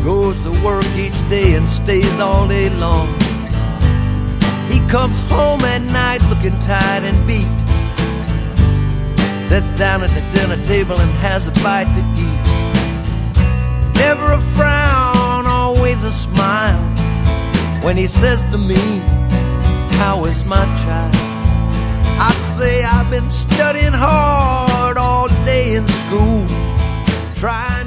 goes to work each day and stays all day long. He comes home at night looking tired and beat, sits down at the dinner table and has a bite to eat. Never a frown, always a smile, when he says to me, how is my child? I say I've been studying hard all day in school, trying